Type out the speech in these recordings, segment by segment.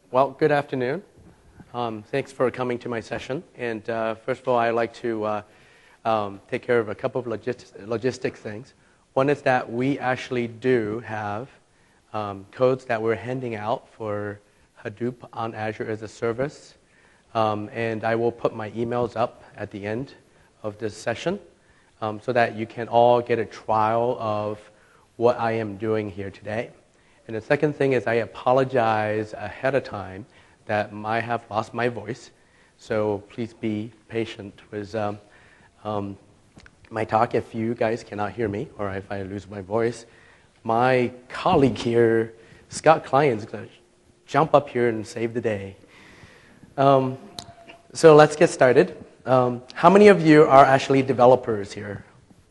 Well, good afternoon. Thanks for coming to my session. And first of all, I'd like to take care of a couple of logistic things. One is that we actually do have codes that we're handing out for Hadoop on Azure as a service. And I will put my emails up at the end of this session so that you can all get a trial of what I am doing here today. And the second thing is I apologize ahead of time that I have lost my voice. So please be patient with my talk if you guys cannot hear me or if I lose my voice. My colleague here, Scott Klein, is going to jump up here and save the day. So let's get started. How many of you are actually developers here?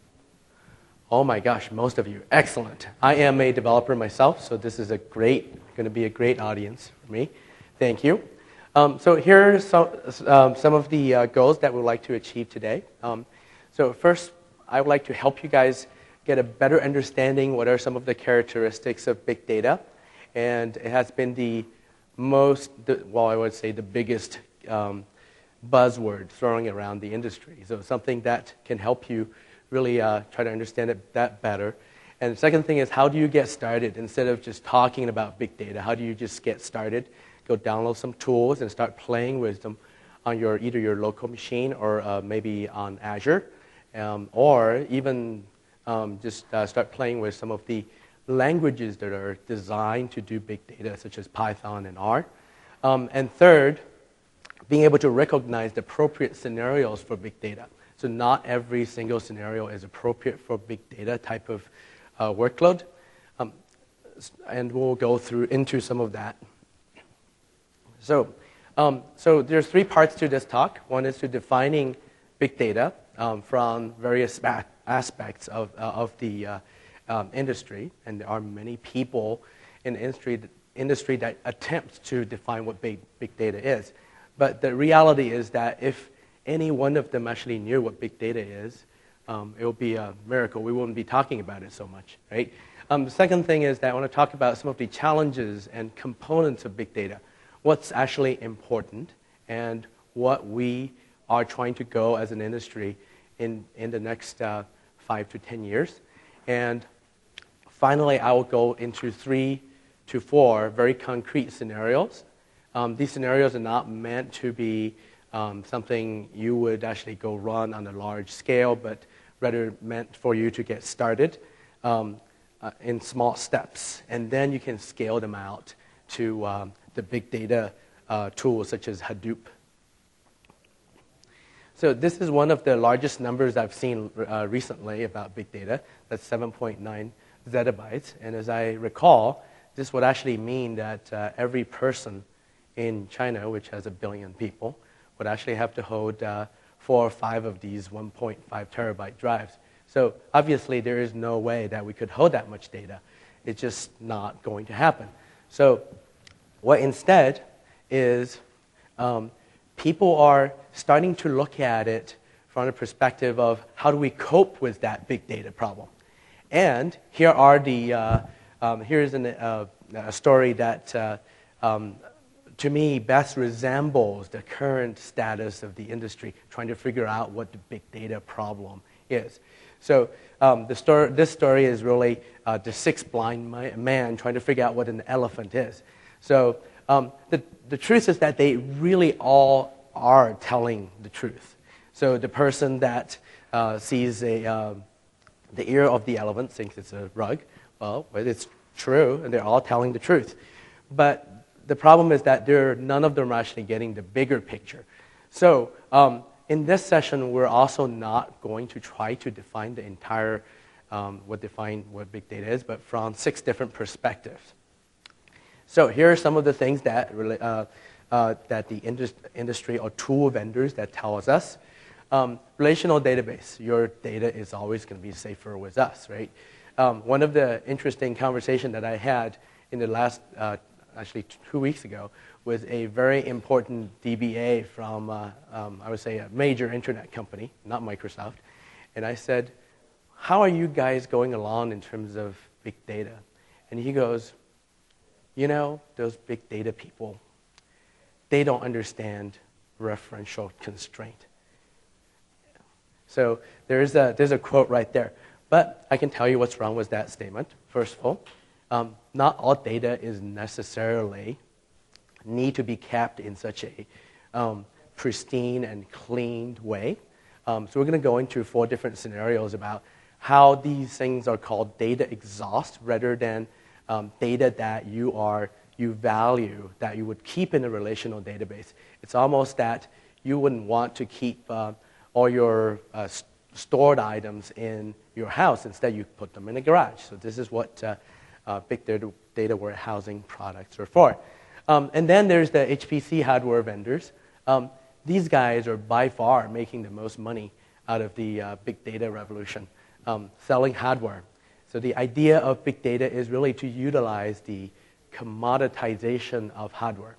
Oh my gosh, most of you. Excellent. I am a developer myself, so this is going to be a great audience for me. Thank you. So here are some of the goals that we'd like to achieve today. So first, I would like to help you guys get a better understanding what are some of the characteristics of big data. And it has been I would say the biggest buzzword throwing around the industry. So something that can help you really try to understand it that better. And the second thing is, how do you get started? Instead of just talking about big data, how do you just get started? Go download some tools and start playing with them on either your local machine or maybe on Azure. Or even just start playing with some of the languages that are designed to do big data, such as Python and R. And third, being able to recognize the appropriate scenarios for big data. So not every single scenario is appropriate for big data type of workload. And we'll go into some of that. So there's three parts to this talk. One is to defining big data from various aspects of the industry. And there are many people in the industry that attempt to define what big data is. But the reality is that if any one of them actually knew what big data is, it would be a miracle. We wouldn't be talking about it so much, right? The second thing is that I want to talk about some of the challenges and components of big data. What's actually important and what we are trying to go as an industry in the next 5 to 10 years. And finally, I will go into 3 to 4 very concrete scenarios. These scenarios are not meant to be something you would actually go run on a large scale, but rather meant for you to get started in small steps. And then you can scale them out to the big data tools such as Hadoop. So this is one of the largest numbers I've seen recently about big data. That's 7.9 zettabytes. And as I recall, this would actually mean that every person in China, which has 1 billion people, would actually have to hold 4 or 5 of these 1.5 terabyte drives. So obviously there is no way that we could hold that much data. It's just not going to happen. So what instead is people are starting to look at it from the perspective of how do we cope with that big data problem. And here are here's a story that to me, best resembles the current status of the industry, trying to figure out what the big data problem is. So this story is really the 6 blind man trying to figure out what an elephant is. So the truth is that they really all are telling the truth. So the person that sees the ear of the elephant thinks it's a rug. Well, it's true, and they're all telling the truth. But the problem is that none of them are actually getting the bigger picture. So in this session, we're also not going to try to define the entire, what big data is, but from 6 different perspectives. So here are some of the things that the industry or tool vendors that tell us. Relational database, your data is always going to be safer with us, right? One of the interesting conversations that I had in the last actually 2 weeks ago, with a very important DBA from, I would say, a major internet company, not Microsoft. And I said, how are you guys going along in terms of big data? And he goes, you know, those big data people, they don't understand referential constraint. So there's a quote right there. But I can tell you what's wrong with that statement. First of all, not all data is necessarily need to be kept in such a pristine and cleaned way. So we're going to go into 4 different scenarios about how these things are called data exhaust rather than data that you value, that you would keep in a relational database. It's almost that you wouldn't want to keep all your stored items in your house. Instead, you put them in a garage. So this is what big data warehousing products are for. And then there's the HPC hardware vendors. These guys are by far making the most money out of the big data revolution, selling hardware. So the idea of big data is really to utilize the commoditization of hardware.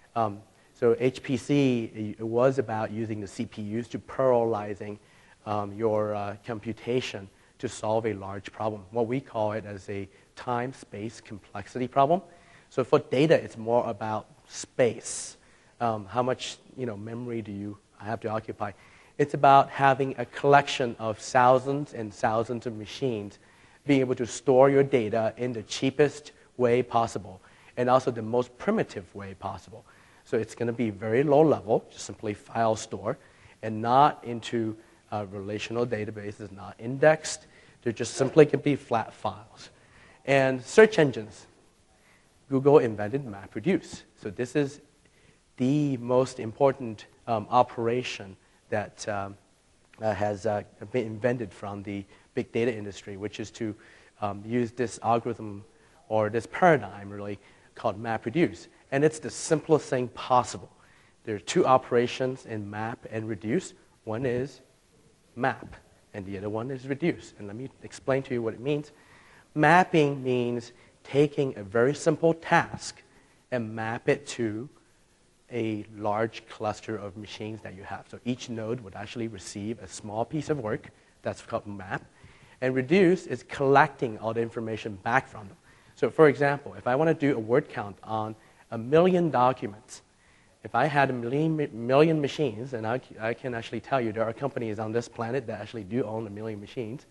So HPC, it was about using the CPUs to parallelizing your computation to solve a large problem. What we call it as a time-space complexity problem. So for data, it's more about space. How much memory do you have to occupy? It's about having a collection of thousands and thousands of machines, being able to store your data in the cheapest way possible, and also the most primitive way possible. So it's going to be very low level, just simply file store, and not into relational databases, not indexed. They're just simply going to be flat files. And search engines. Google invented MapReduce. So this is the most important operation that has been invented from the big data industry, which is to use this algorithm or this paradigm really called MapReduce. And it's the simplest thing possible. There are 2 operations in map and reduce. One is map, and the other one is reduce. And let me explain to you what it means. Mapping means taking a very simple task and map it to a large cluster of machines that you have. So each node would actually receive a small piece of work. That's called map. And reduce is collecting all the information back from them. So for example, if I want to do a word count on 1 million documents, if I had 1 million machines, and I can actually tell you there are companies on this planet that actually do own 1 million machines,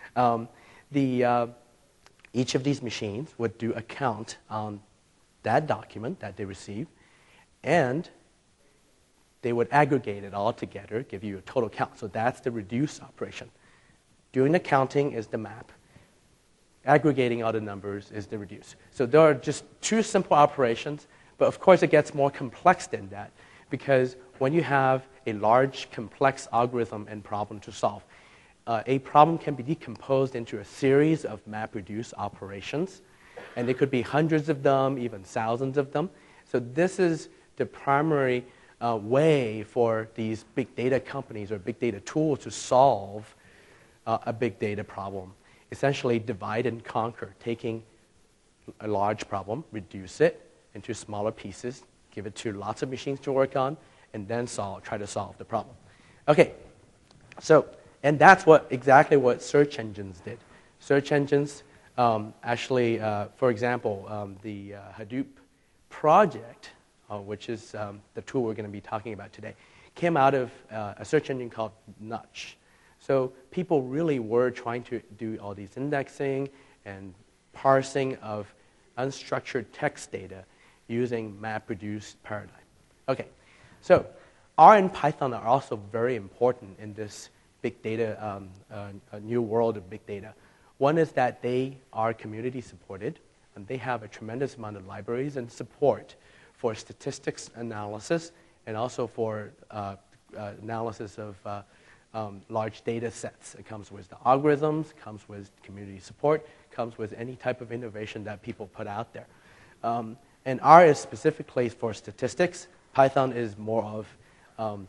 each of these machines would do a count on that document that they receive, and they would aggregate it all together, give you a total count. So that's the reduce operation. Doing the counting is the map. Aggregating all the numbers is the reduce. So there are just 2 simple operations, but of course it gets more complex than that, because when you have a large, complex algorithm and problem to solve, a problem can be decomposed into a series of MapReduce operations, and there could be hundreds of them, even thousands of them. So this is the primary way for these big data companies or big data tools to solve a big data problem. Essentially divide and conquer, taking a large problem, reduce it into smaller pieces, give it to lots of machines to work on, and then try to solve the problem. Okay, so, and that's exactly what search engines did. Search engines actually, for example, the Hadoop project, which is the tool we're going to be talking about today, came out of a search engine called Nutch. So people really were trying to do all these indexing and parsing of unstructured text data using MapReduce paradigm. Okay, so R and Python are also very important in this big data, new world of big data. One is that they are community supported, and they have a tremendous amount of libraries and support for statistics analysis and also for analysis of large data sets. It comes with the algorithms, comes with community support, comes with any type of innovation that people put out there. And R is specifically for statistics. Python is more of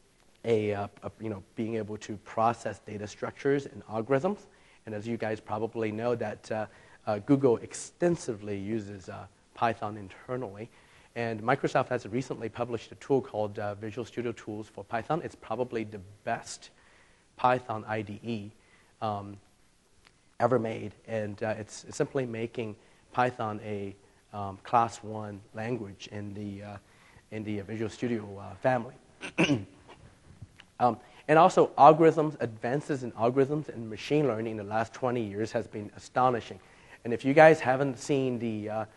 being able to process data structures and algorithms. And as you guys probably know, that Google extensively uses Python internally. And Microsoft has recently published a tool called Visual Studio Tools for Python. It's probably the best Python IDE ever made. And it's simply making Python a class 1 language in in the Visual Studio family. And also, algorithms, advances in algorithms and machine learning in the last 20 years has been astonishing. And if you guys haven't seen the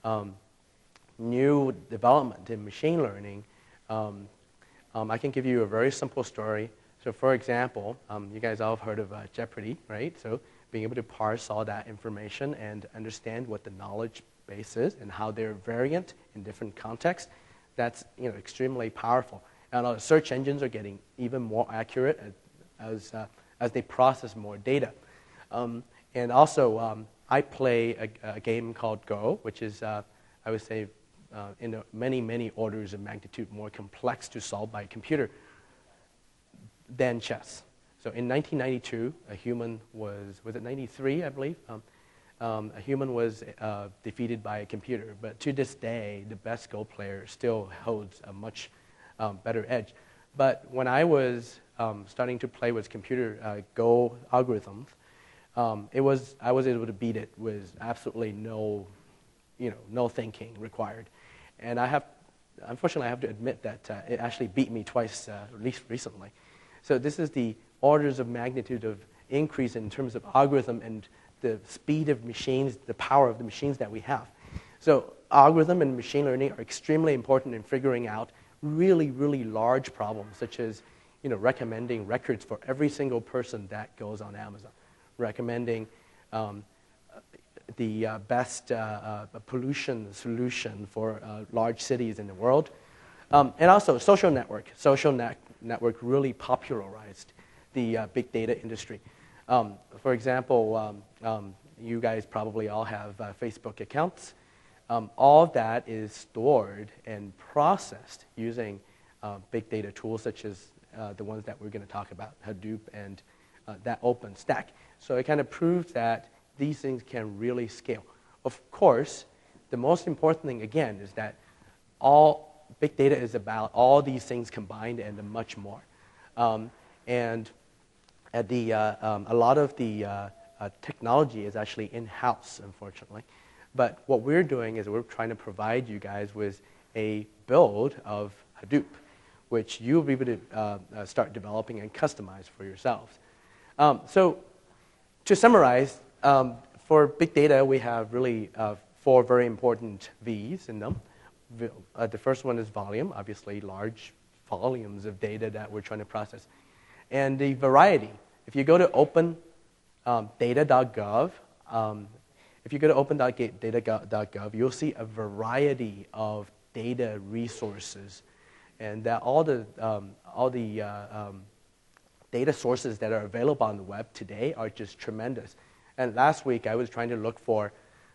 new development in machine learning, I can give you a very simple story. So for example, you guys all have heard of Jeopardy, right? So being able to parse all that information and understand what the knowledge base is and how they're variant in different contexts, that's extremely powerful. And search engines are getting even more accurate as they process more data. And also, I play a game called Go, which is, I would say, in many, many orders of magnitude more complex to solve by a computer than chess. So in 1992, a human was it 93, I believe? A human was defeated by a computer. But to this day, the best Go player still holds a much better edge. But when I was starting to play with computer Go algorithms, I was able to beat it with absolutely no thinking required. And unfortunately, I have to admit that it actually beat me twice, at least recently. So this is the orders of magnitude of increase in terms of algorithm and the speed of machines, the power of the machines that we have. So algorithm and machine learning are extremely important in figuring out really, really large problems, such as recommending records for every single person that goes on Amazon, recommending the best pollution solution for large cities in the world. And also social network. Social network really popularized the big data industry. For example, you guys probably all have Facebook accounts. All of that is stored and processed using big data tools such as the ones that we're going to talk about, Hadoop and that OpenStack. So it kind of proves that these things can really scale. Of course, the most important thing, again, is that all big data is about all these things combined and much more. And a lot of the technology is actually in-house, unfortunately. But what we're doing is we're trying to provide you guys with a build of Hadoop, which you'll be able to start developing and customize for yourselves. So to summarize, for big data, we have really 4 very important V's in them. The first one is volume, obviously large volumes of data that we're trying to process. And the variety. If you go to opendata.gov, you'll see a variety of data resources, and that all the data sources that are available on the web today are just tremendous. And last week, I was trying to look for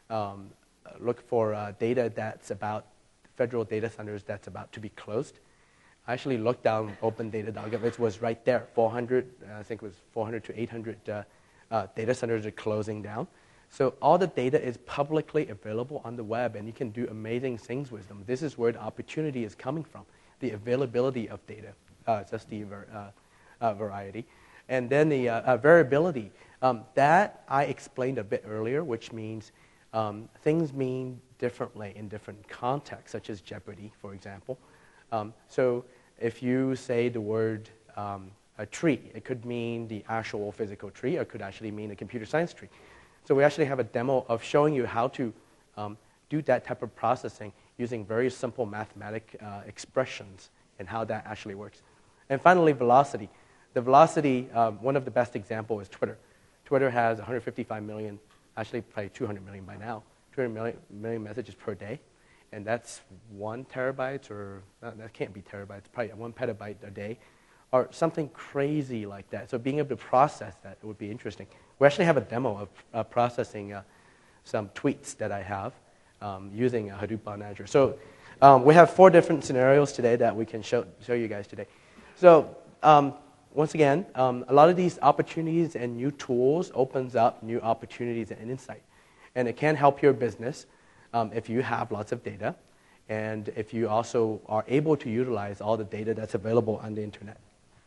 data that's about federal data centers that's about to be closed. I actually looked down opendata.gov. It was right there. 400, I think it was 400 to 800 data centers are closing down. So all the data is publicly available on the web, and you can do amazing things with them. This is where the opportunity is coming from, the availability of data, just the variety. And then the variability. That I explained a bit earlier, which means things mean differently in different contexts, such as Jeopardy, for example. So if you say the word a tree, it could mean the actual physical tree, or it could actually mean a computer science tree. So we actually have a demo of showing you how to do that type of processing using very simple mathematic expressions and how that actually works. And finally, velocity. The velocity, one of the best examples is Twitter. Twitter has 155 million, actually probably 200 million by now, 200 million messages per day. And that's 1 terabyte, or that can't be terabytes, probably 1 petabyte a day, or something crazy like that. So being able to process that would be interesting. We actually have a demo of processing some tweets that I have using Hadoop on Azure. So we have 4 different scenarios today that we can show you guys today. So once again, a lot of these opportunities and new tools opens up new opportunities and insight. And it can help your business if you have lots of data, and if you also are able to utilize all the data that's available on the internet.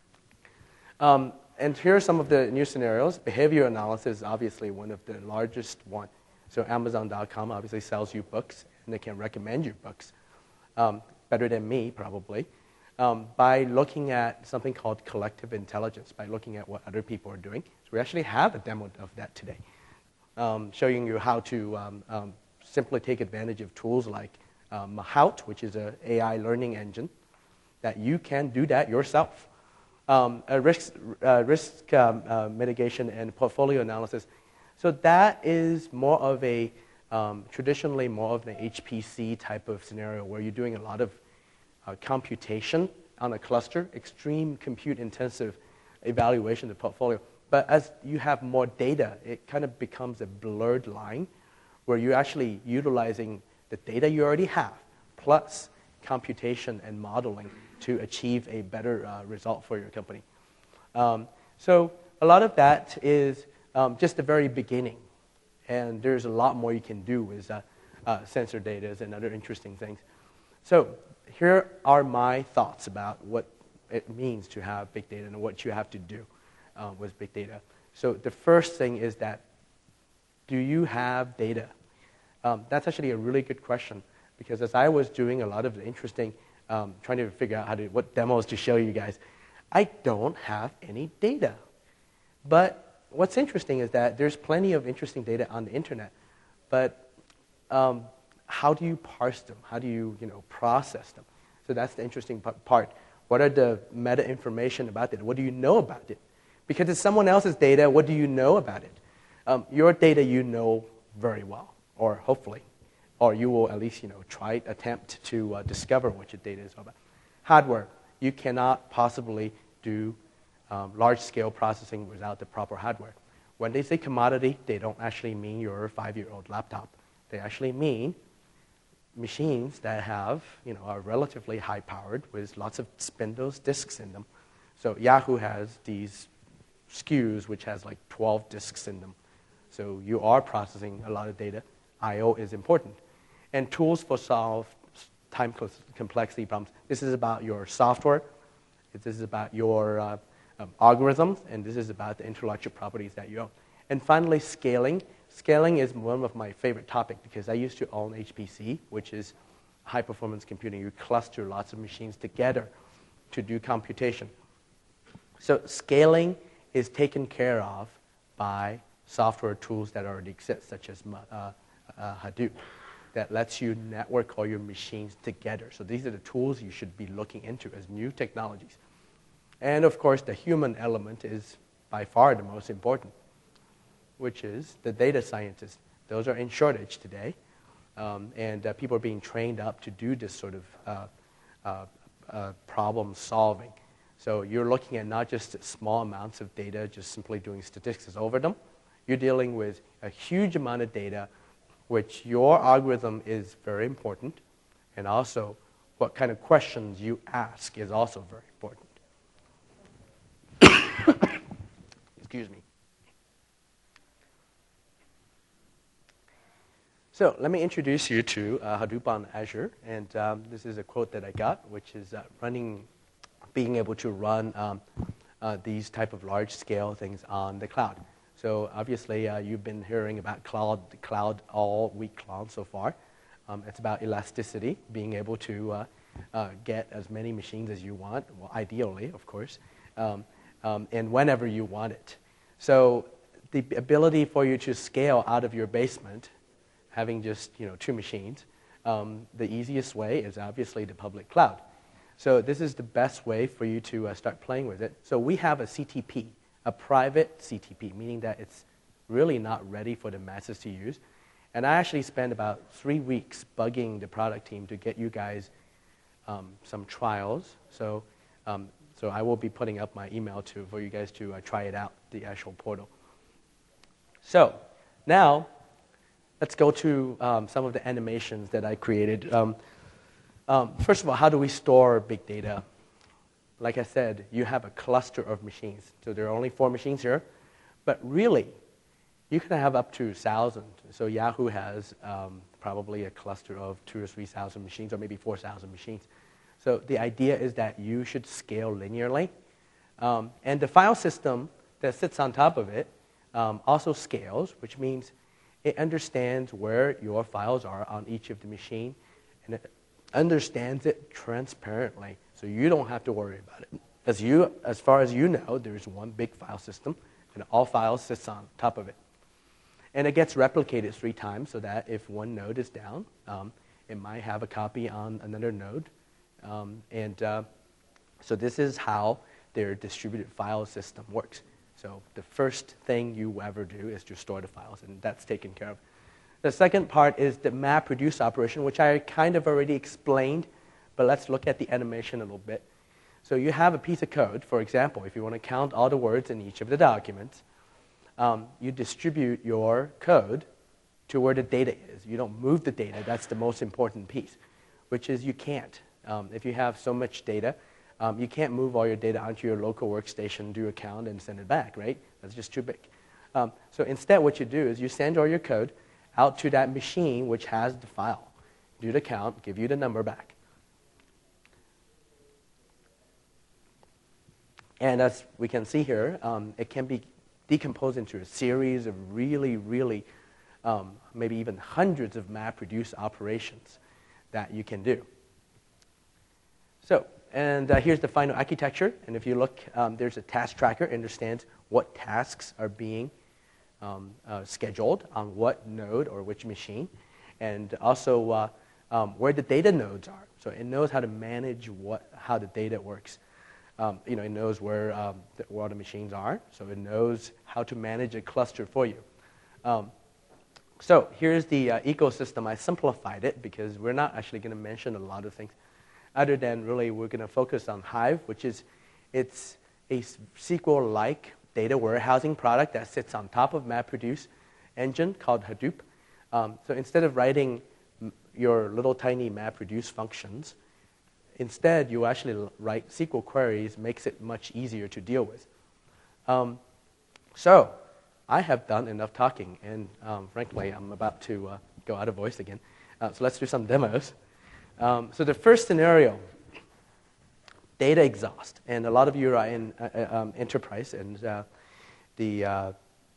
And here are some of the new scenarios. Behavior analysis is obviously one of the largest ones. So Amazon.com obviously sells you books, and they can recommend you books. better than me probably, by looking at something called collective intelligence, by looking at what other people are doing. So we actually have a demo of that today, showing you how to simply take advantage of tools like Mahout, which is an AI learning engine, that you can do that yourself. Risk mitigation and portfolio analysis. So that is more of a, traditionally more of an HPC type of scenario where you're doing a lot of computation on a cluster, extreme compute intensive evaluation of the portfolio. But as you have more data, it kind of becomes a blurred line where you're actually utilizing the data you already have, plus computation and modeling to achieve a better result for your company. So a lot of that is just the very beginning. And there's a lot more you can do with sensor data and other interesting things. So here are my thoughts about what it means to have big data and what you have to do with big data. So the first thing is that, do you have data? That's actually a really good question, because as I was doing a lot of the interesting, trying to figure out what demos to show you guys, I don't have any data. But what's interesting is that there's plenty of interesting data on the internet, but how do you parse them? How do you, process them? So that's the interesting part. What are the meta information about it? What do you know about it? Because it's someone else's data, what do you know about it? Your data you know very well, or hopefully, or you will at least attempt to discover what your data is all about. Hardware, you cannot possibly do large-scale processing without the proper hardware. When they say commodity, they don't actually mean your 5-year-old laptop. They actually mean machines that have, are relatively high-powered with lots of spindles, disks in them. So Yahoo has these SKUs which has like 12 disks in them. So you are processing a lot of data. I/O is important. And tools for solve time complexity problems. This is about your software. This is about your algorithms, and this is about the intellectual properties that you own. And finally, scaling. Scaling is one of my favorite topics because I used to own HPC, which is high-performance computing. You cluster lots of machines together to do computation. So scaling is taken care of by software tools that already exist, such as Hadoop, that lets you network all your machines together. So these are the tools you should be looking into as new technologies. And of course, the human element is by far the most important, which is the data scientists. Those are in shortage today, and people are being trained up to do this sort of problem solving. So you're looking at not just small amounts of data, just simply doing statistics over them. You're dealing with a huge amount of data, which your algorithm is very important, and also what kind of questions you ask is also very important. Excuse me. So let me introduce you to Hadoop on Azure, and this is a quote that I got, which is being able to run these type of large-scale things on the cloud. So obviously, you've been hearing about cloud all week long so far. It's about elasticity, being able to get as many machines as you want, well, ideally, of course, and whenever you want it. So the ability for you to scale out of your basement, having just 2 machines, the easiest way is obviously the public cloud. So this is the best way for you to start playing with it. So we have a CTP, a private CTP, meaning that it's really not ready for the masses to use. And I actually spent about 3 weeks bugging the product team to get you guys some trials. So I will be putting up my email for you guys to try it out, the actual portal. So now, let's go to some of the animations that I created. First of all, how do we store big data? Like I said, you have a cluster of machines. So there are only 4 machines here. But really, you can have up to 1,000. So Yahoo has probably a cluster of 2,000 or 3,000 machines, or maybe 4,000 machines. So the idea is that you should scale linearly. And the file system that sits on top of it also scales, which means it understands where your files are on each of the machine, and it understands it transparently, so you don't have to worry about it. As far as you know, there's one big file system, and all files sits on top of it. And it gets replicated 3 times so that if one node is down, it might have a copy on another node. So this is how their distributed file system works. So the first thing you ever do is to store the files, and that's taken care of. The second part is the MapReduce operation, which I kind of already explained, but let's look at the animation a little bit. So you have a piece of code, for example, if you want to count all the words in each of the documents, you distribute your code to where the data is. You don't move the data. That's the most important piece, which is you can't. If you have so much data, you can't move all your data onto your local workstation, do a count, and send it back, right? That's just too big. So instead, what you do is you send all your code out to that machine which has the file, do the count, give you the number back. And as we can see here, it can be decomposed into a series of really, maybe even hundreds of MapReduce operations that you can do. So, and here's the final architecture. And if you look, there's a task tracker, understands what tasks are being scheduled on what node or which machine, and also where the data nodes are. So it knows how to manage how the data works. It knows where all the machines are, so it knows how to manage a cluster for you. So here's the ecosystem. I simplified it because we're not actually going to mention a lot of things, other than really we're going to focus on Hive, which is it's a SQL-like data warehousing product that sits on top of MapReduce engine called Hadoop. So instead of writing your little tiny MapReduce functions, instead you actually write SQL queries, makes it much easier to deal with. So I have done enough talking, and frankly, I'm about to go out of voice again. So let's do some demos. So the first scenario, data exhaust. And a lot of you are in enterprise, and a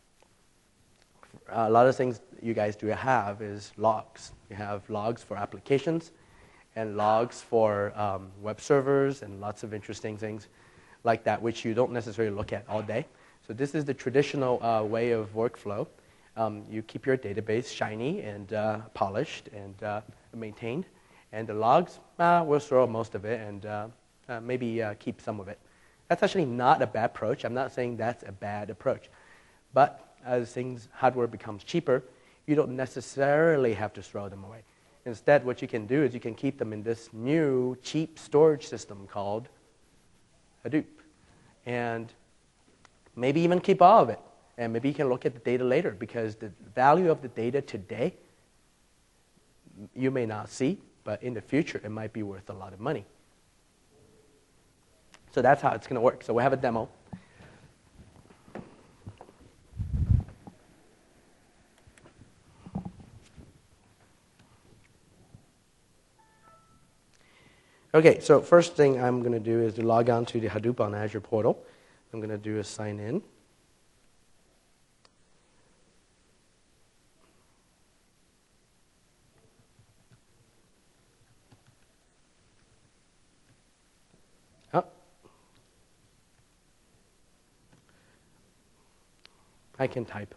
lot of things you guys do have is logs. You have logs for applications and logs for web servers and lots of interesting things like that, which you don't necessarily look at all day. So this is the traditional way of workflow. You keep your database shiny and polished and maintained. And the logs, we'll throw most of it and maybe keep some of it. That's actually not a bad approach. I'm not saying that's a bad approach. But as hardware becomes cheaper, you don't necessarily have to throw them away. Instead, what you can do is you can keep them in this new cheap storage system called Hadoop. And maybe even keep all of it. And maybe you can look at the data later, because the value of the data today you may not see, but in the future it might be worth a lot of money. So that's how it's going to work. So we have a demo. Okay, so first thing I'm going to do is to log on to the Hadoop on Azure portal. I'm going to do a sign in. I can type.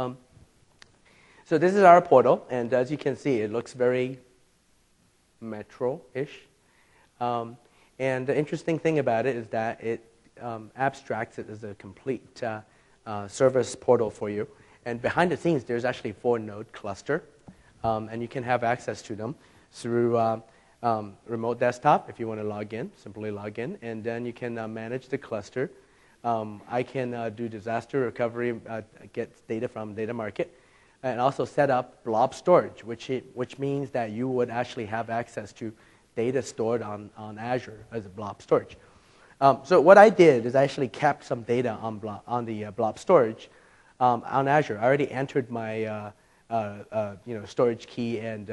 So this is our portal, and as you can see, it looks very Metro-ish. And the interesting thing about it is that it abstracts it as a complete service portal for you. And behind the scenes, there's actually a 4-node cluster, and you can have access to them through remote desktop. If you want to log in, simply log in, and then you can manage the cluster. I can do disaster recovery, get data from Data Market, and also set up blob storage, which means that you would actually have access to data stored on Azure as a blob storage. So what I did is I actually kept some data on the blob storage on Azure. I already entered my storage key and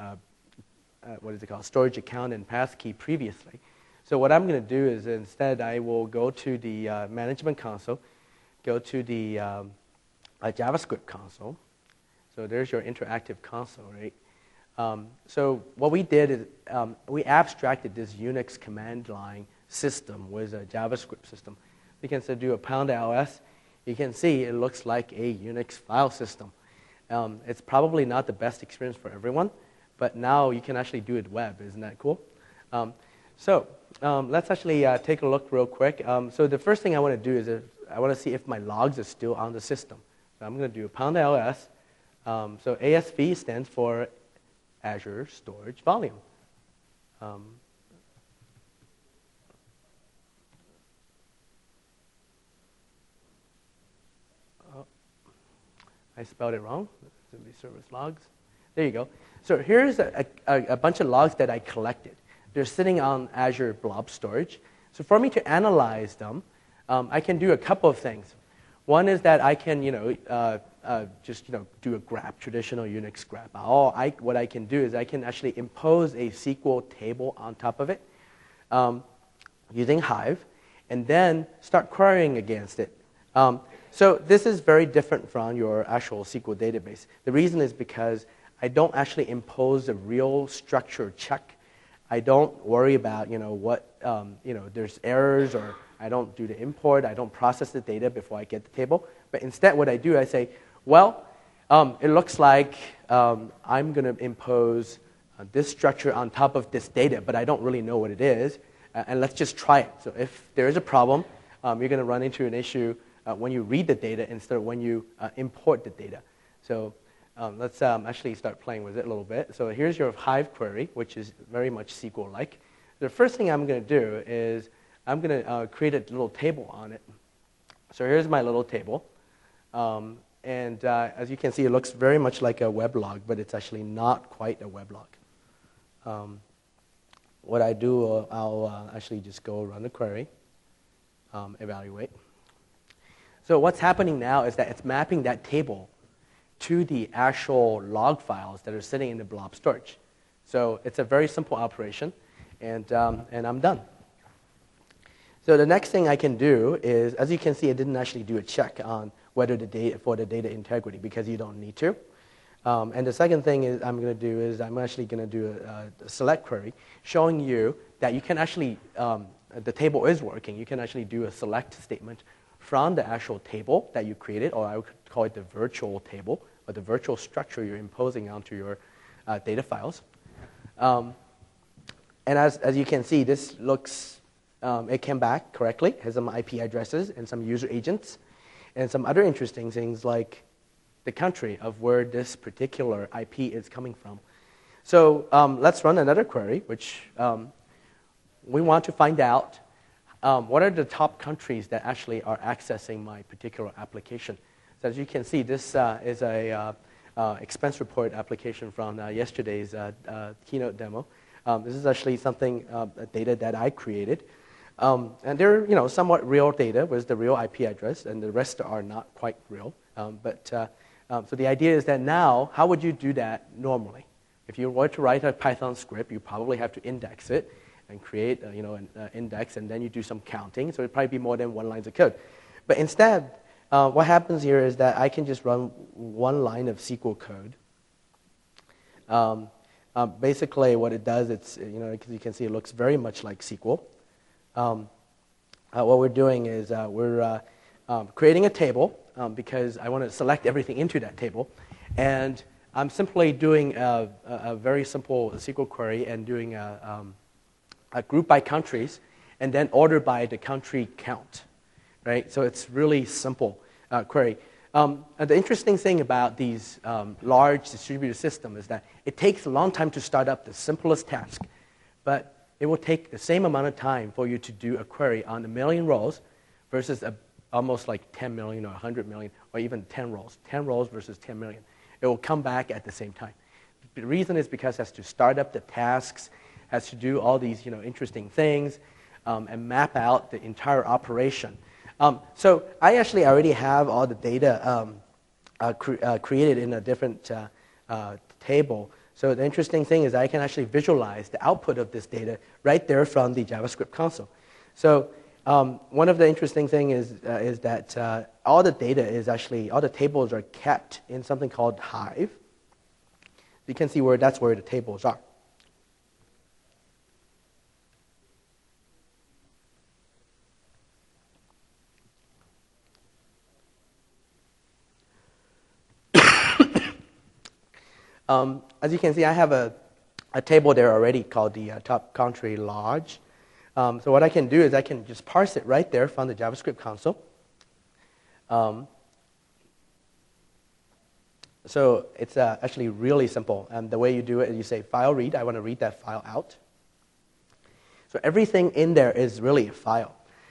storage account and passkey previously. So what I'm going to do is instead I will go to the management console, go to the JavaScript console. So there's your interactive console, right? So what we did is we abstracted this Unix command line system with a JavaScript system. You can do a ~ls. You can see it looks like a Unix file system. It's probably not the best experience for everyone, but now you can actually do it web. Isn't that cool? Let's actually take a look real quick. So the first thing I want to do is I want to see if my logs are still on the system. So I'm going to do a ~ls. So ASV stands for Azure Storage Volume. I spelled it wrong. It's be service logs. There you go. So here's a bunch of logs that I collected. They're sitting on Azure Blob Storage. So for me to analyze them, I can do a couple of things. One is that I can, just do a grep, traditional Unix grep. What I can do is I can actually impose a SQL table on top of it using Hive, and then start querying against it. So this is very different from your actual SQL database. The reason is because I don't actually impose a real structure check. I don't worry about there's errors, or I don't do the import. I don't process the data before I get the table. But instead, what I do, I say, well, it looks like I'm going to impose this structure on top of this data, but I don't really know what it is. And let's just try it. So if there is a problem, you're going to run into an issue when you read the data instead of when you import the data. So let's actually start playing with it a little bit. So here's your Hive query, which is very much SQL-like. The first thing I'm going to do is I'm going to create a little table on it. So here's my little table. As you can see, it looks very much like a weblog, but it's actually not quite a weblog. What I do, I'll actually just go run the query, evaluate. So what's happening now is that it's mapping that table to the actual log files that are sitting in the blob storage. So it's a very simple operation, and I'm done. So the next thing I can do is, as you can see, I didn't actually do a check on whether the data integrity, because you don't need to. And the second thing is I'm going to do is I'm actually going to do a select query showing you that you can actually, the table is working. You can actually do a select statement from the actual table that you created, or I would call it the virtual table, or the virtual structure you're imposing onto your data files. And as you can see, this looks, it came back correctly, has some IP addresses and some user agents, and some other interesting things like the country of where this particular IP is coming from. So let's run another query, which we want to find out what are the top countries that actually are accessing my particular application. So as you can see, this is a expense report application from yesterday's keynote demo. This is actually something, data that I created. And they're somewhat real data with the real IP address, and the rest are not quite real. So the idea is that now, how would you do that normally? If you were to write a Python script, you probably have to index it and create an index, and then you do some counting. So it'd probably be more than one line of code. But instead, what happens here is that I can just run one line of SQL code. Basically, what it does, it's as you can see, it looks very much like SQL. What we're doing is we're creating a table because I want to select everything into that table, and I'm simply doing a very simple SQL query and doing a group by countries, and then order by the country count, right? So it's really simple query. The interesting thing about these large distributed systems is that it takes a long time to start up the simplest task, but it will take the same amount of time for you to do a query on 1 million rows versus almost like 10 million or 100 million, or even 10 rows. 10 rows versus 10 million. It will come back at the same time. The reason is because it has to start up the tasks, has to do all these interesting things, and map out the entire operation. So I actually already have all the data created in a different table. So the interesting thing is I can actually visualize the output of this data right there from the JavaScript console. So one of the interesting things is that all the data is actually, all the tables are kept in something called Hive. You can see where that's where the tables are. As you can see, I have a table there already called the top country lodge. So what I can do is I can just parse it right there from the JavaScript console. So it's actually really simple. And the way you do it is you say file read. I want to read that file out. So everything in there is really a file.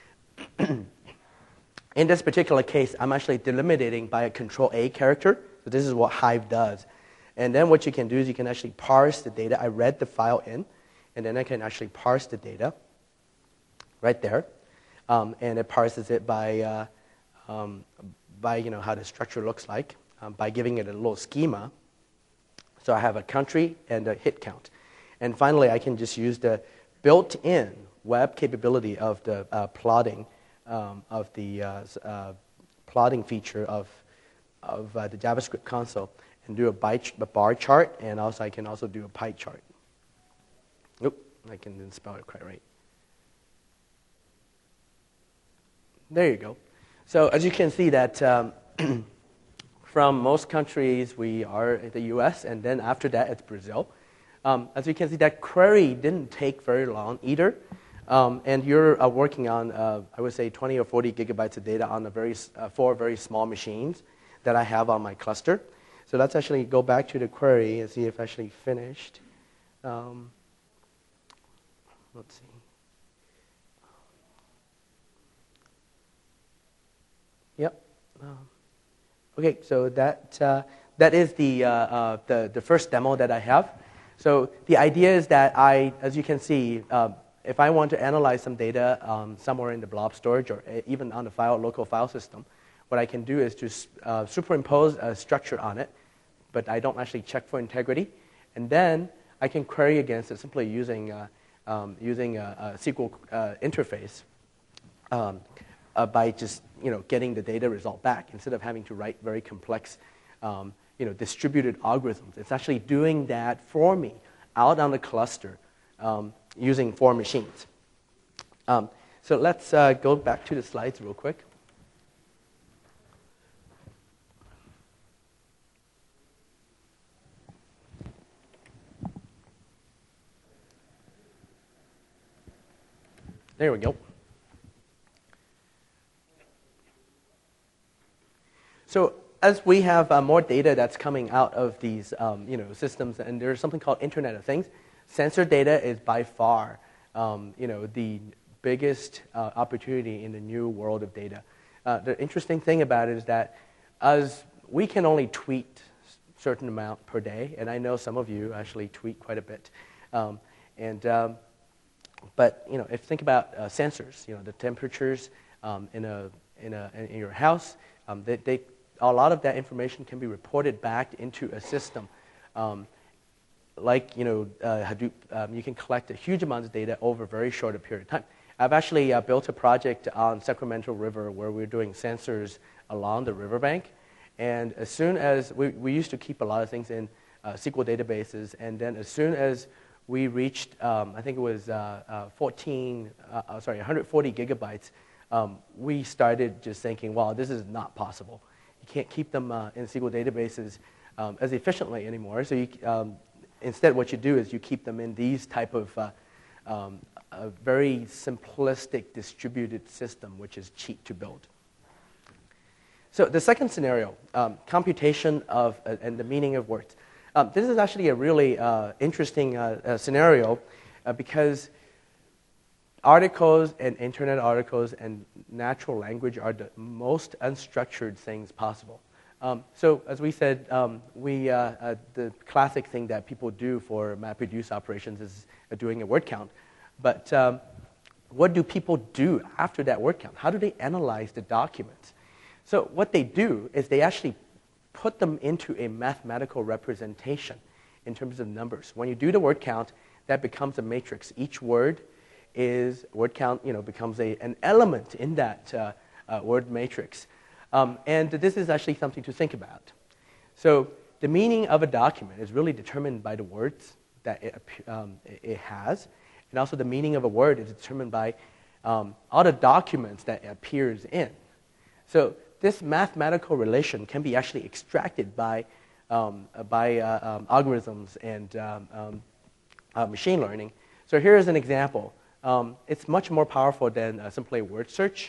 In this particular case, I'm actually delimiting by a Control-A character. So this is what Hive does. And then what you can do is you can actually parse the data. I read the file in, and then I can actually parse the data right there. And it parses it by how the structure looks like, by giving it a little schema. So I have a country and a hit count. And finally, I can just use the built-in web capability of the plotting plotting feature of the JavaScript console and do a bar chart, and also I can also do a pie chart. Oop, I didn't spell it quite right. There you go. So as you can see that from most countries, we are in the US, and then after that, it's Brazil. As you can see, that query didn't take very long either. And you're working on, I would say, 20 or 40 gigabytes of data on four very small machines that I have on my cluster. So let's actually go back to the query and see if I actually finished. Let's see. Yep. Okay, so that is the first demo that I have. So the idea is that as you can see, if I want to analyze some data somewhere in the blob storage or even on the local file system, what I can do is to superimpose a structure on it, but I don't actually check for integrity. And then I can query against it simply using a SQL interface by just getting the data result back instead of having to write very complex distributed algorithms. It's actually doing that for me out on the cluster using 4 machines. So let's go back to the slides real quick. There we go. So as we have more data that's coming out of these systems, and there's something called Internet of Things, sensor data is by far the biggest opportunity in the new world of data. The interesting thing about it is that as we can only tweet a certain amount per day, and I know some of you actually tweet quite a bit, but if you think about sensors, the temperatures in your house, a lot of that information can be reported back into a system. Like Hadoop, you can collect a huge amount of data over a very short period of time. I've actually built a project on Sacramento River where we're doing sensors along the riverbank, and as soon as we used to keep a lot of things in SQL databases, and then as soon as we reached, I think it was 140 gigabytes, we started just thinking, wow, this is not possible. You can't keep them in SQL databases as efficiently anymore. So instead, what you do is you keep them in these type of a very simplistic distributed system, which is cheap to build. So the second scenario, computation of and the meaning of words. This is actually a really interesting scenario because articles and internet articles and natural language are the most unstructured things possible. So as we said, the classic thing that people do for MapReduce operations is doing a word count. But what do people do after that word count? How do they analyze the documents? So what they do is they actually put them into a mathematical representation in terms of numbers. When you do the word count, that becomes a matrix. Each word count becomes an element in that word matrix. And this is actually something to think about. So the meaning of a document is really determined by the words that it has, and also the meaning of a word is determined by all the documents that it appears in. So this mathematical relation can be actually extracted by algorithms and machine learning. So here is an example. It's much more powerful than simply word search.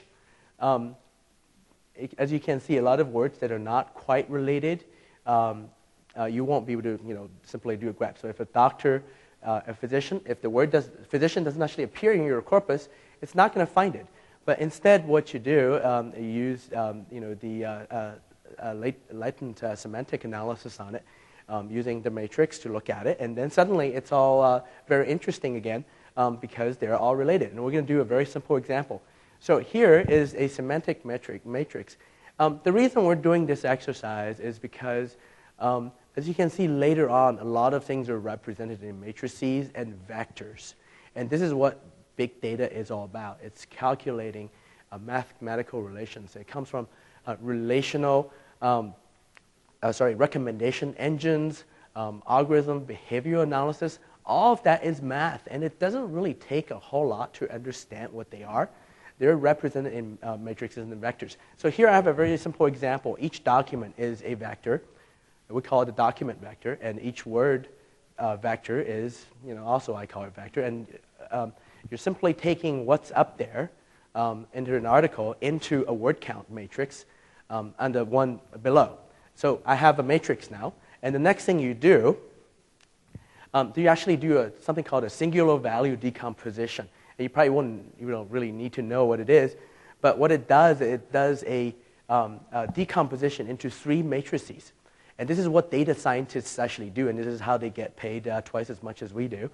As you can see, a lot of words that are not quite related, you won't be able to simply do a grab. So if a doctor, a physician, if the word physician doesn't actually appear in your corpus, it's not going to find it. But instead, what you do, you use the latent semantic analysis on it, using the matrix to look at it, and then suddenly it's all very interesting again because they're all related. And we're going to do a very simple example. So here is a semantic matrix. The reason we're doing this exercise is because, as you can see later on, a lot of things are represented in matrices and vectors. And this is what big data is all about. It's calculating mathematical relations. It comes from recommendation engines, algorithm, behavioral analysis. All of that is math, and it doesn't really take a whole lot to understand what they are. They're represented in matrices and vectors. So here I have a very simple example. Each document is a vector. We call it a document vector, and each word vector is, also I call it vector. And you're simply taking what's up there into an article into a word count matrix and the one below. So I have a matrix now, and the next thing you do, you actually do something called a singular value decomposition. And you probably wouldn't really need to know what it is, but what it does a decomposition into 3 matrices. And this is what data scientists actually do, and this is how they get paid twice as much as we do.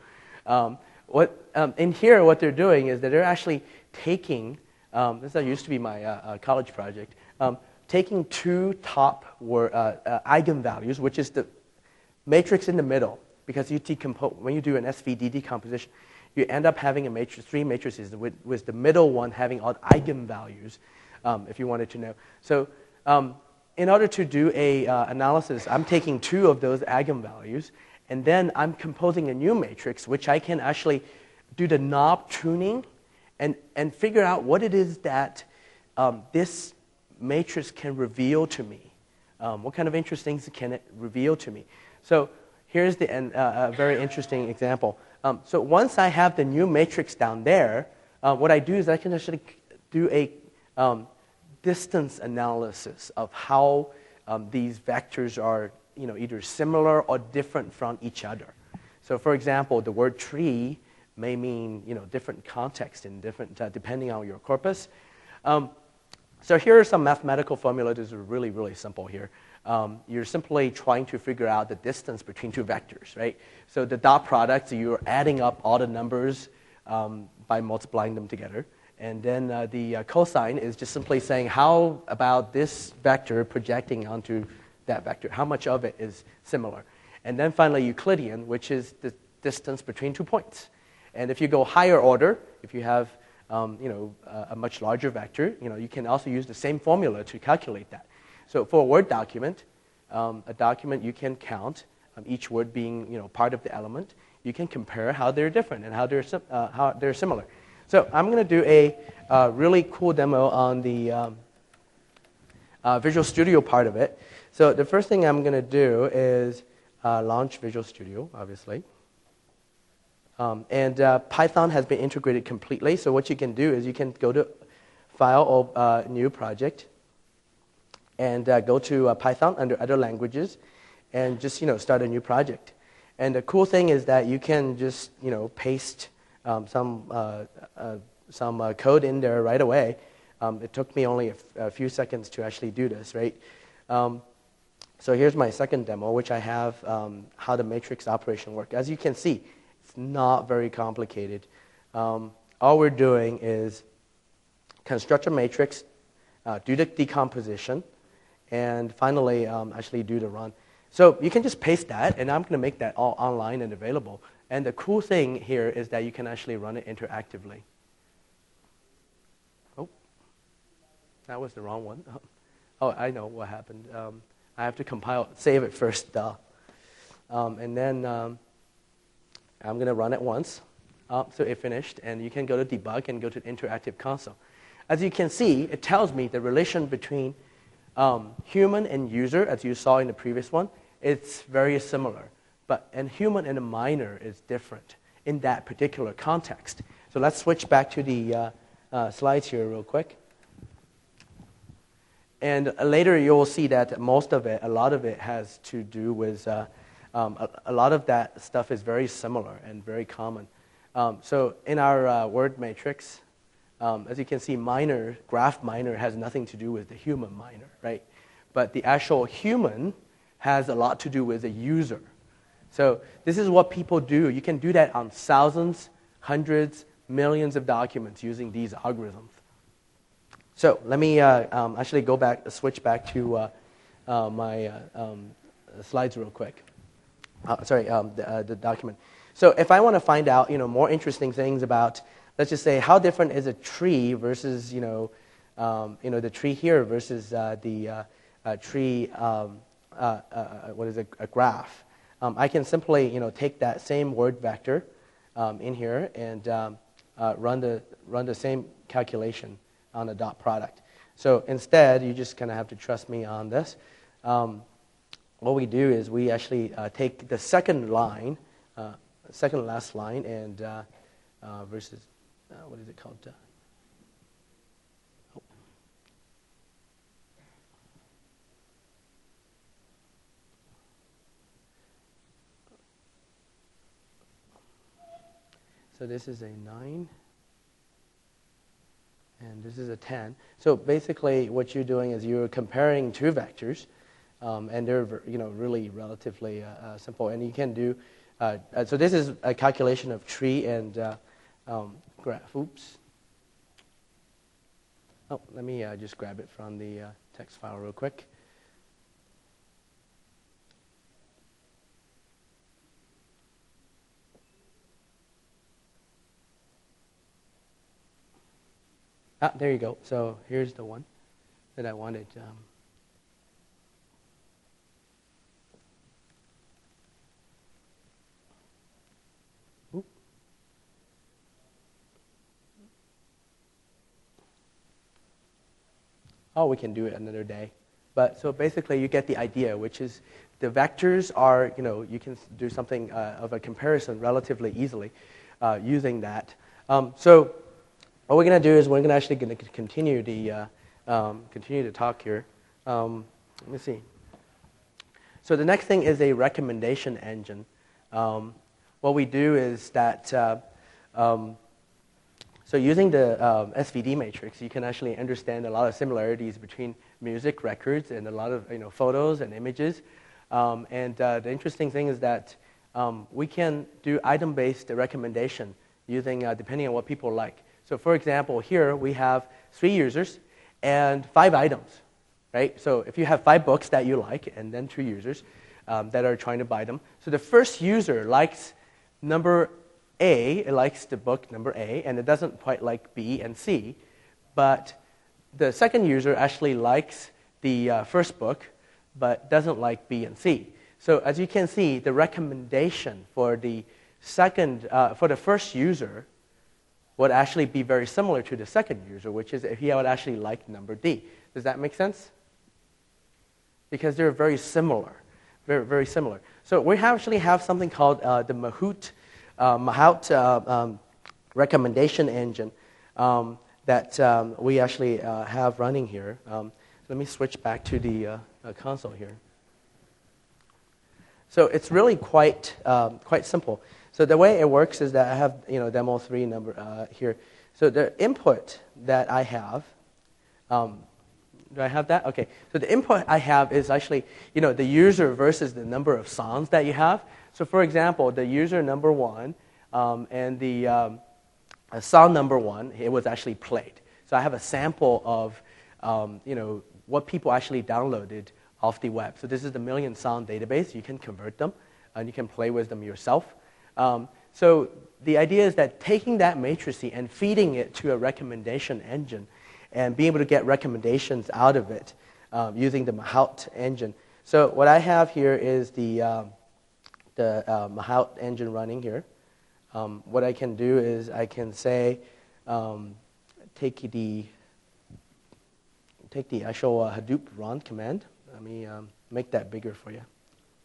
In here, what they're doing is that they're actually taking, this used to be my college project, taking 2 top eigenvalues, which is the matrix in the middle, because when you do an SVD decomposition, you end up having a matrix, 3 matrices, with the middle one having all the eigenvalues, if you wanted to know. So in order to do a analysis, I'm taking 2 of those eigenvalues, and then I'm composing a new matrix, which I can actually do the knob tuning and figure out what it is that this matrix can reveal to me. What kind of interesting things can it reveal to me? So here's a very interesting example. So once I have the new matrix down there, what I do is I can actually do a distance analysis of how these vectors are either similar or different from each other. So for example, the word tree may mean different context and different depending on your corpus. So here are some mathematical formulas. This is really, really simple here. You're simply trying to figure out the distance between 2 vectors, right? So the dot product, you're adding up all the numbers by multiplying them together. And then the cosine is just simply saying, how about this vector projecting onto that vector? How much of it is similar? And then finally, Euclidean, which is the distance between 2 points. And if you go higher order, if you have a much larger vector, you can also use the same formula to calculate that. So for a Word document, a document you can count each word being part of the element. You can compare how they're different and how they're similar. So I'm going to do a really cool demo on the Visual Studio part of it. So the first thing I'm going to do is launch Visual Studio, obviously. And Python has been integrated completely. So what you can do is you can go to File or New Project and go to Python under Other Languages and just start a new project. And the cool thing is that you can just paste some code in there right away. It took me only a few seconds to actually do this, right? So here's my second demo, which I have how the matrix operation works. As you can see, it's not very complicated. All we're doing is construct a matrix, do the decomposition, and finally actually do the run. So you can just paste that, and I'm going to make that all online and available. And the cool thing here is that you can actually run it interactively. Oh, that was the wrong one. Oh, I know what happened. I have to save it first, duh. And then I'm going to run it once. So it finished, and you can go to debug and go to interactive console. As you can see, it tells me the relation between human and user, as you saw in the previous one. It's very similar, and human and a miner is different in that particular context. So let's switch back to the slides here real quick. And later you'll see that a lot of it has to do with, a lot of that stuff is very similar and very common. So in our word matrix, as you can see, graph miner has nothing to do with the human miner, right? But the actual human has a lot to do with the user. So this is what people do. You can do that on thousands, hundreds, millions of documents using these algorithms. So let me actually switch back to my slides real quick. The document. So if I want to find out, more interesting things about, let's just say, how different is a tree versus, the tree here versus the tree, a graph. I can simply, take that same word vector in here and run the same calculation on the dot product. So instead, you just kind of have to trust me on this. What we do is we actually take the second last line, and versus what is it called? So this is a 9, and this is a 10. So basically, what you're doing is you're comparing two vectors, and they're really relatively simple. And you can do so. This is a calculation of tree and graph. Oops. Oh, let me just grab it from the text file real quick. There you go. So here's the one that I wanted. Oh, we can do it another day. But so basically, you get the idea, which is the vectors are, you can do something of a comparison relatively easily using that. So what we're going to do is we're actually going to continue the talk here. Let me see. So the next thing is a recommendation engine. What we do is that so using the SVD matrix, you can actually understand a lot of similarities between music records and a lot of photos and images. And the interesting thing is that we can do item-based recommendation using depending on what people like. So for example, here we have 3 users and 5 items, right? So if you have 5 books that you like and then 2 users that are trying to buy them. So the first user likes number A, it likes the book number A, and it doesn't quite like B and C. But the second user actually likes the first book, but doesn't like B and C. So as you can see, the recommendation for the first user would actually be very similar to the second user, which is if he would actually like number D. Does that make sense? Because they're very similar, very, very similar. So we actually have something called the Mahout recommendation engine that we actually have running here. Let me switch back to the console here. So it's really quite simple. So the way it works is that I have demo 3 number here. So the input that I have, do I have that? Okay. So the input I have is actually the user versus the number of songs that you have. So for example, the user number 1 and the song number 1, it was actually played. So I have a sample of what people actually downloaded off the web. So this is the million song database. You can convert them and you can play with them yourself. So the idea is that taking that matrix and feeding it to a recommendation engine and being able to get recommendations out of it using the Mahout engine. So what I have here is the Mahout engine running here. What I can do is I can say, take the actual Hadoop run command. Let me make that bigger for you.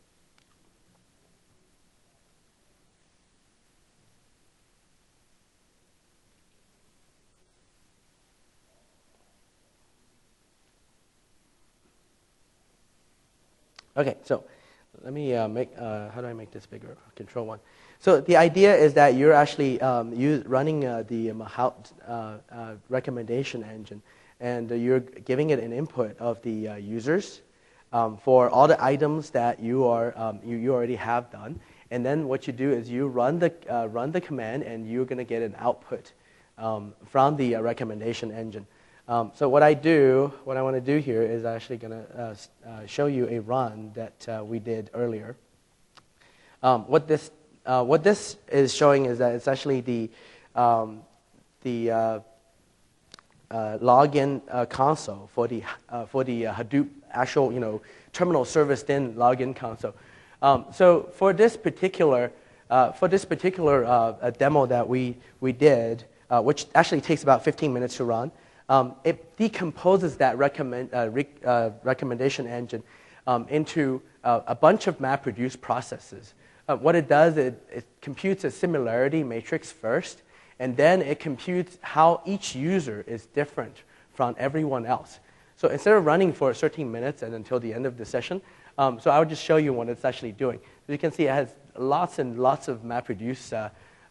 Okay, so let me make, how do I make this bigger? Control 1. So the idea is that you're actually running the Mahout recommendation engine, and you're giving it an input of the users for all the items that you already have done. And then what you do is you run the command, and you're going to get an output from the recommendation engine. So what I want to do here is actually going to show you a run that we did earlier. What this is showing is that it's actually the login console for the Hadoop actual terminal serviced-in login console. So for this particular demo that we did, which actually takes about 15 minutes to run. It decomposes that recommendation engine into a bunch of MapReduce processes. What it does, it computes a similarity matrix first, and then it computes how each user is different from everyone else. So instead of running for 13 minutes and until the end of the session, so I would just show you what it's actually doing. As you can see, it has lots and lots of MapReduce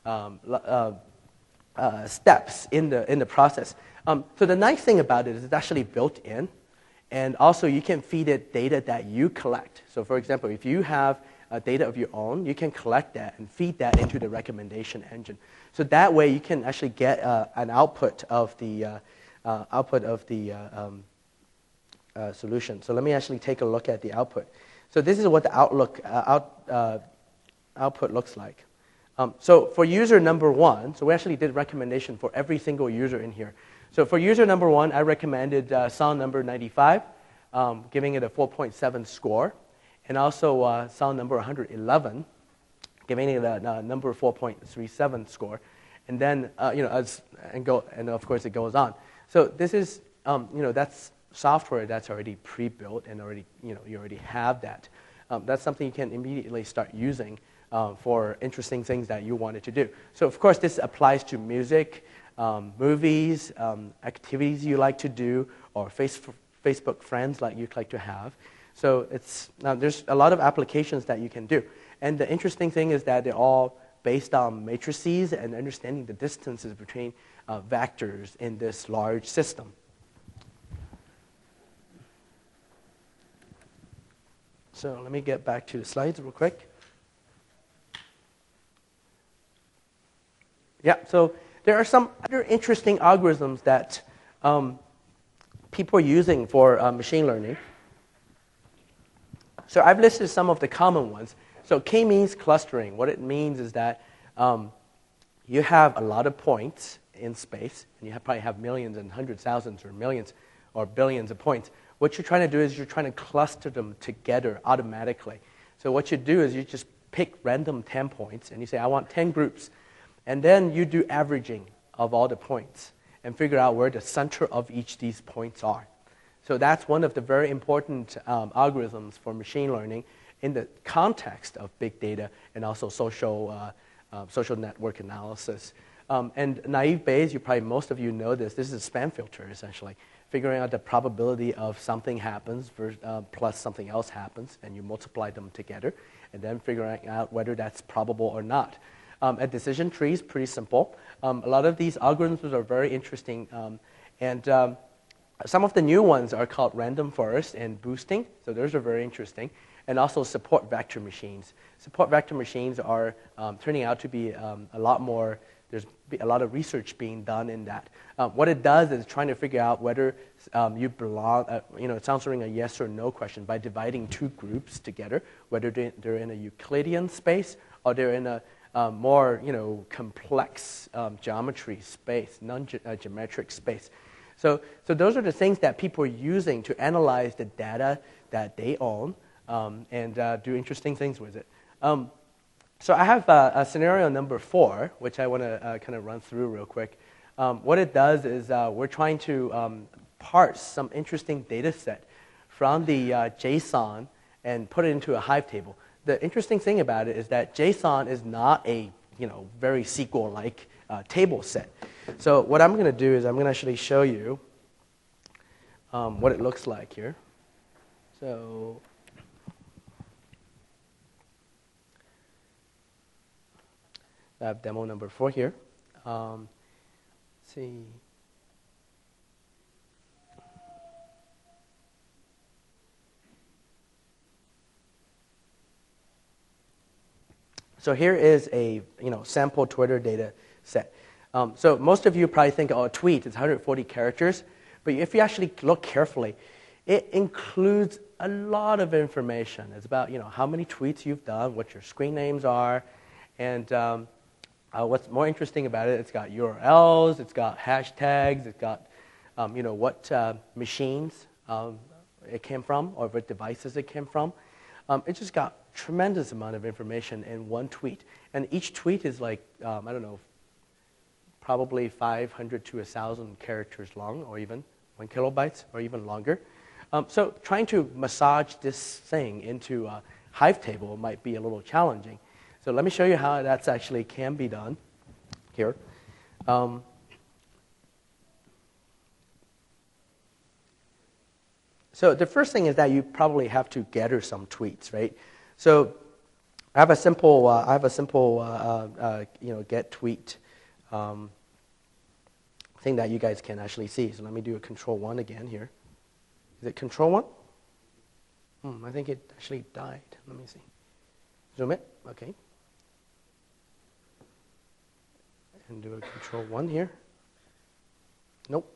steps in the process. So the nice thing about it is it's actually built in, and also you can feed it data that you collect. So for example, if you have data of your own, you can collect that and feed that into the recommendation engine. So that way you can actually get an output of the solution. So let me actually take a look at the output. So this is what the output looks like. So for user number 1, so we actually did recommendation for every single user in here. So for user number 1, I recommended song number 95, giving it a 4.7 score, and also song number 111, giving it a number 4.37 score, and then and of course it goes on. So this is that's software that's already pre-built and already you already have that. That's something you can immediately start using for interesting things that you wanted to do. So of course this applies to music, movies, activities you like to do, or Facebook friends like you'd like to have. So there's a lot of applications that you can do. And the interesting thing is that they're all based on matrices and understanding the distances between vectors in this large system. So let me get back to the slides real quick. Yeah, so there are some other interesting algorithms that people are using for machine learning. So I've listed some of the common ones. So k-means clustering. What it means is that you have a lot of points in space, and you probably have millions and hundreds, thousands, or millions, or billions of points. What you're trying to do is you're trying to cluster them together automatically. So what you do is you just pick random 10 points, and you say, I want 10 groups. And then you do averaging of all the points and figure out where the center of each of these points are. So that's one of the very important algorithms for machine learning in the context of big data and also social network analysis. And naive Bayes, most of you know this. This is a span filter, essentially, figuring out the probability of something happens plus something else happens, and you multiply them together, and then figuring out whether that's probable or not. A decision tree is pretty simple. A lot of these algorithms are very interesting, and some of the new ones are called random forest and boosting, so those are very interesting, and also support vector machines. Support vector machines are turning out to be a lot more, there's a lot of research being done in that. What it does is trying to figure out whether you belong, it's answering a yes or no question by dividing two groups together, whether they're in a Euclidean space or they're in a more complex geometry space, non-geometric space. So those are the things that people are using to analyze the data that they own and do interesting things with it. So I have a scenario number 4, which I want to kind of run through real quick. What it does is we're trying to parse some interesting data set from the JSON and put it into a Hive table. The interesting thing about it is that JSON is not a very SQL-like table set. So what I'm going to do is I'm going to actually show you what it looks like here. So I have demo number 4 here. Let's see. So here is a sample Twitter data set. So most of you probably think, oh, a tweet is 140 characters. But if you actually look carefully, it includes a lot of information. It's about how many tweets you've done, what your screen names are, and what's more interesting about it, it's got URLs, it's got hashtags, it's got what machines it came from, or what devices it came from. It just got tremendous amount of information in one tweet. And each tweet is like, I don't know, probably 500 to 1,000 characters long, or even 1 kilobytes, or even longer. So trying to massage this thing into a Hive table might be a little challenging. So let me show you how that actually can be done here. So the first thing is that you probably have to gather some tweets, right? So I have a simple, get tweet thing that you guys can actually see. So let me do a Control-1 again here. Is it Control-1? I think it actually died. Let me see. Zoom it. Okay. And do a Control-1 here. Nope.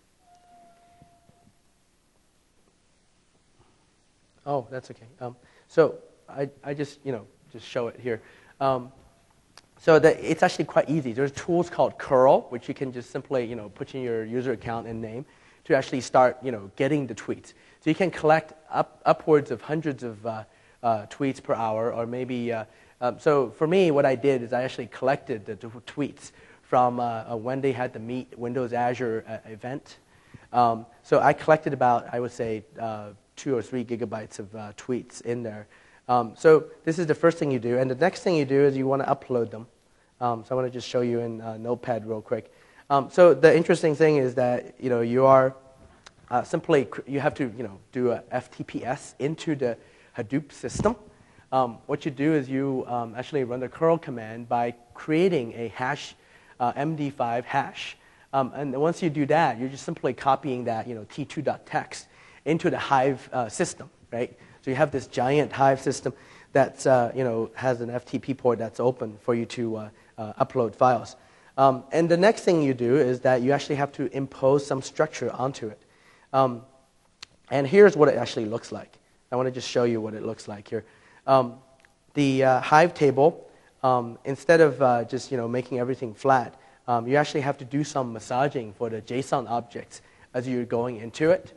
Oh, that's okay. So I just show it here. So it's actually quite easy. There's tools called curl, which you can just simply put in your user account and name to actually start getting the tweets. So you can collect upwards of hundreds of tweets per hour, or maybe. So for me, what I did is I actually collected the tweets from when they had the Meet Windows Azure event. So I collected about, I would say, 2 or 3 gigabytes of tweets in there. So this is the first thing you do. And the next thing you do is you want to upload them. So I want to just show you in Notepad real quick. So the interesting thing is that you are simply, you have to do a FTPS into the Hadoop system. What you do is you actually run the curl command by creating a hash, MD5 hash. And once you do that, you're just simply copying that t2.txt into the Hive system, right? So you have this giant Hive system that has an FTP port that's open for you to upload files. And the next thing you do is that you actually have to impose some structure onto it. And here's what it actually looks like. I want to just show you what it looks like here. The Hive table, instead of just making everything flat, you actually have to do some massaging for the JSON objects as you're going into it.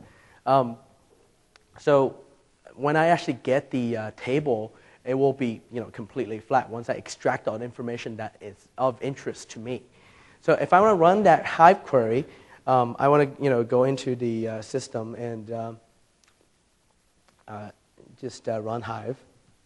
So when I actually get the table, it will be completely flat once I extract all the information that is of interest to me. So if I want to run that Hive query, I want to go into the system and just run Hive.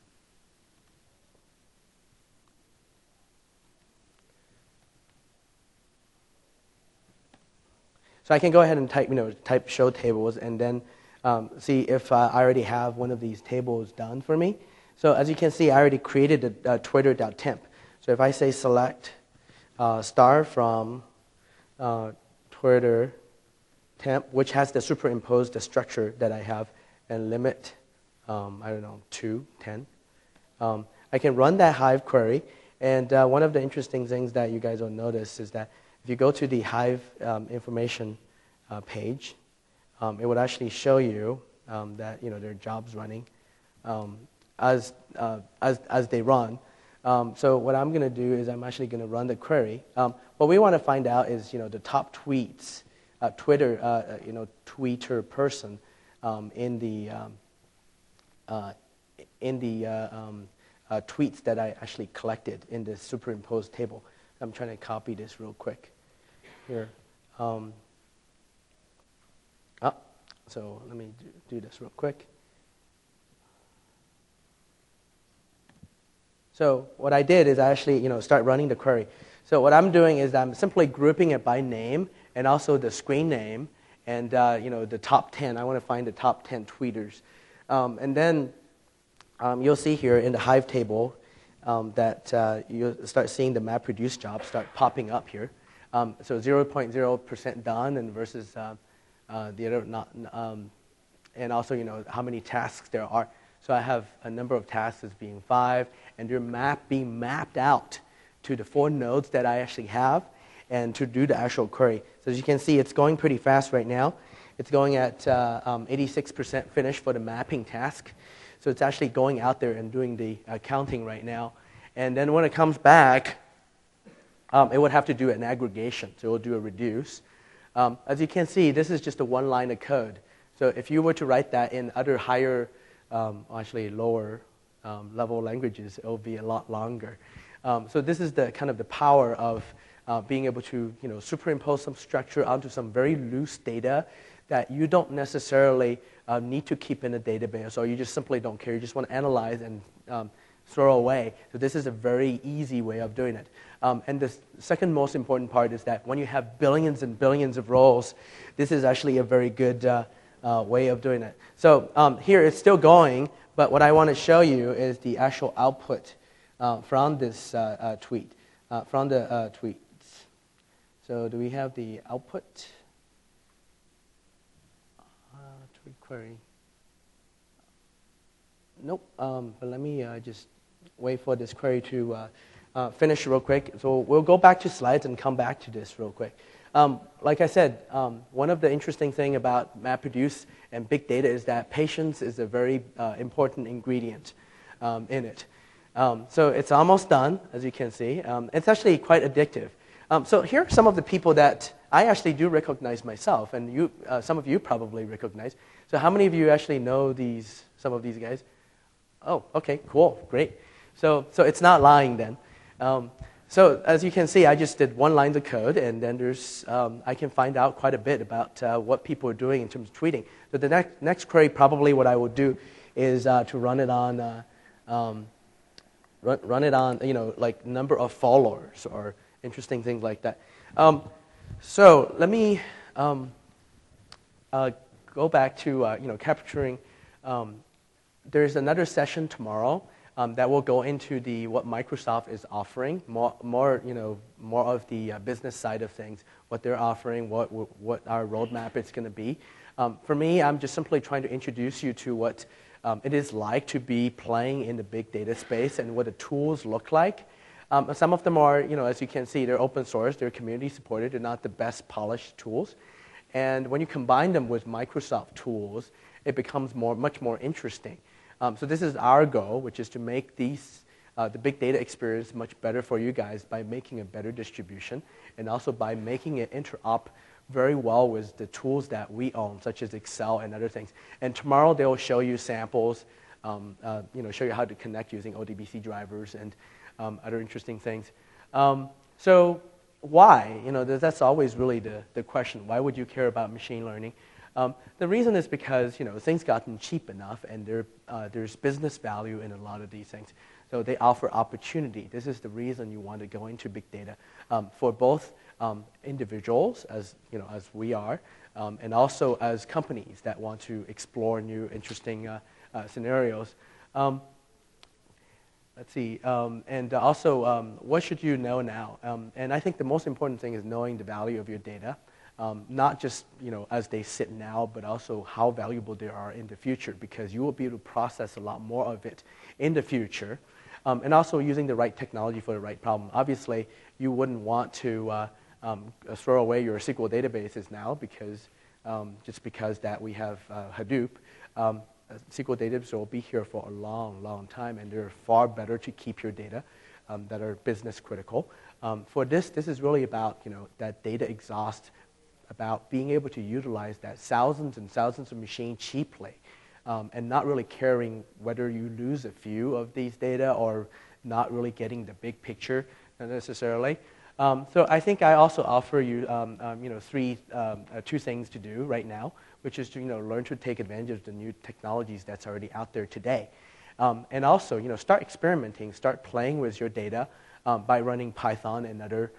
So I can go ahead and type show tables and then see if I already have one of these tables done for me. So as you can see, I already created a twitter.temp. So if I say select star from Twitter temp, which has the superimposed structure that I have, and limit, I don't know, 2, 10. I can run that Hive query. And one of the interesting things that you guys will notice is that if you go to the Hive information page, it would actually show you that there are jobs running as they run. So what I'm going to do is I'm actually going to run the query. What we want to find out is the top tweets, Twitter person in the in the tweets that I actually collected in this superimposed table. I'm trying to copy this real quick here. So let me do this real quick. So what I did is I actually start running the query. So what I'm doing is I'm simply grouping it by name and also the screen name and the top 10. I want to find the top 10 tweeters. And then you'll see here in the Hive table that you'll start seeing the MapReduce jobs start popping up here. So 0.0% done and versus the other not, and also how many tasks there are. So I have a number of tasks as being 5, and they're being mapped out to the 4 nodes that I actually have, and to do the actual query. So as you can see, it's going pretty fast right now. It's going at 86% finish for the mapping task. So it's actually going out there and doing the counting right now. And then when it comes back, it would have to do an aggregation. So it will do a reduce. As you can see, this is just a 1 line of code. So if you were to write that in other higher, actually lower level languages, it will be a lot longer. So this is the kind of the power of being able to superimpose some structure onto some very loose data that you don't necessarily need to keep in a database, or you just simply don't care. You just want to analyze and throw away. So this is a very easy way of doing it. And the second most important part is that when you have billions and billions of roles, this is actually a very good way of doing it. So here it's still going, but what I want to show you is the actual output from this tweet, from the tweets. So do we have the output? Tweet query. Nope, but let me just wait for this query to finish real quick. So we'll go back to slides and come back to this real quick. Like I said, one of the interesting things about MapReduce and big data is that patience is a very important ingredient in it. So it's almost done, as you can see. It's actually quite addictive. So here are some of the people that I actually do recognize myself, and you, some of you probably recognize. So how many of you actually know some of these guys? Oh, okay, cool, great. So it's not lying then. So as you can see, I just did 1 line of code, and then there's I can find out quite a bit about what people are doing in terms of tweeting. So the next query, probably what I will do is to run it on like number of followers or interesting things like that. So let me go back to capturing. There's another session tomorrow that will go into what Microsoft is offering, more of the business side of things, what they're offering, what our roadmap is going to be. For me, I'm just simply trying to introduce you to what it is like to be playing in the big data space and what the tools look like. Some of them are, as you can see, they're open source, they're community supported, they're not the best polished tools. And when you combine them with Microsoft tools, it becomes much more interesting. So this is our goal, which is to make the big data experience much better for you guys by making a better distribution and also by making it interop very well with the tools that we own, such as Excel and other things. And tomorrow they will show you samples, show you how to connect using ODBC drivers and other interesting things. So why? That's always really the question. Why would you care about machine learning? The reason is because things gotten cheap enough, and there's business value in a lot of these things. So they offer opportunity. This is the reason you want to go into big data for both individuals, as we are, and also as companies that want to explore new, interesting scenarios. Let's see, and also, what should you know now? And I think the most important thing is knowing the value of your data. Not just as they sit now, but also how valuable they are in the future, because you will be able to process a lot more of it in the future, and also using the right technology for the right problem. Obviously, you wouldn't want to throw away your SQL databases now because just because that we have Hadoop. SQL databases will be here for a long, long time, and they're far better to keep your data that are business critical. For this is really about that data exhaust, about being able to utilize that thousands and thousands of machines cheaply and not really caring whether you lose a few of these data or not really getting the big picture necessarily. So I think I also offer you, two things to do right now, which is to learn to take advantage of the new technologies that's already out there today, and also start experimenting, start playing with your data by running Python and other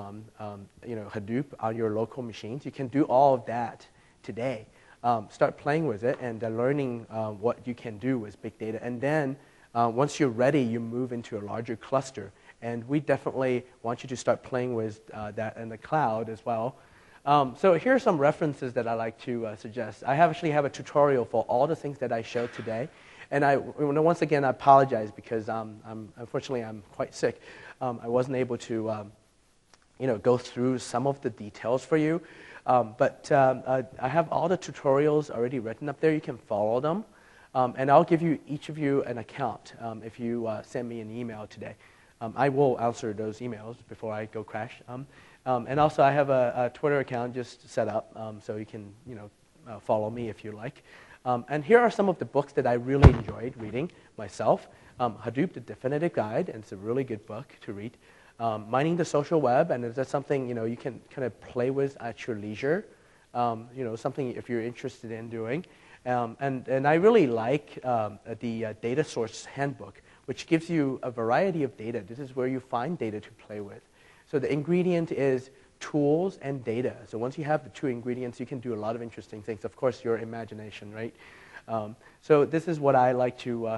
Hadoop on your local machines. You can do all of that today. Start playing with it and learning what you can do with big data, and then once you're ready, you move into a larger cluster. And we definitely want you to start playing with that in the cloud as well. So here are some references that I like to suggest. I actually have a tutorial for all the things that I showed today. And once again, I apologize because unfortunately I'm quite sick. I wasn't able to go through some of the details for you. But I have all the tutorials already written up there. You can follow them. And I'll give each of you an account if you send me an email today. I will answer those emails before I go crash. And also, I have a Twitter account just set up, so you can follow me if you like. And here are some of the books that I really enjoyed reading myself. Hadoop, The Definitive Guide, and it's a really good book to read. Mining the Social Web, and that's something you can kind of play with at your leisure. Something if you're interested in doing. And I really like the Data Source Handbook, which gives you a variety of data. This is where you find data to play with. So the ingredient is tools and data. So once you have the two ingredients, you can do a lot of interesting things. Of course, your imagination, right? So this is what I like to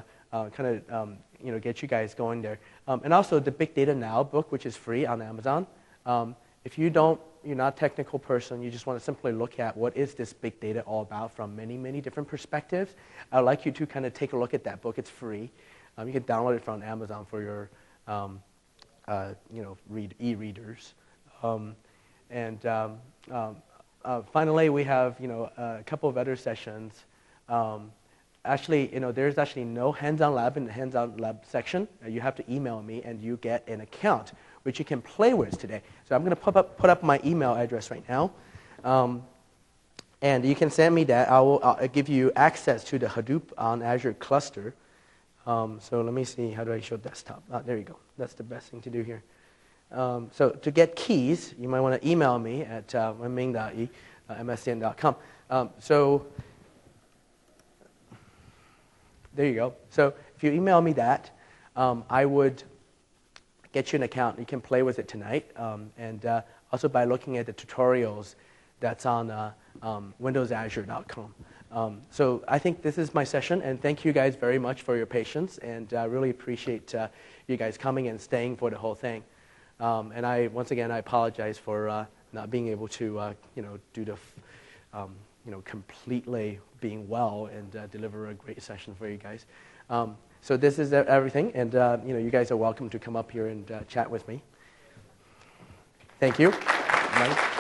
get you guys going there. And also the Big Data Now book, which is free on Amazon. If you're not a technical person, you just want to simply look at what is this big data all about from many, many different perspectives, I'd like you to kind of take a look at that book. It's free. You can download it from Amazon for your e-readers. Finally, we have a couple of other sessions. There's actually no hands-on lab in the hands-on lab section. You have to email me, and you get an account which you can play with today. So I'm going to put up my email address right now, and you can send me that. I'll give you access to the Hadoop on Azure cluster. So let me see, how do I show desktop? There you go. That's the best thing to do here. So to get keys, you might want to email me at wenming.e@mscn.com. So there you go. So if you email me that, I would get you an account. You can play with it tonight. And also by looking at the tutorials that's on windowsazure.com. So I think this is my session, and thank you guys very much for your patience, and I really appreciate you guys coming and staying for the whole thing. And once again, I apologize for not being able to, do the, completely being well and deliver a great session for you guys. So this is everything, and you guys are welcome to come up here and chat with me. Thank you. Mike.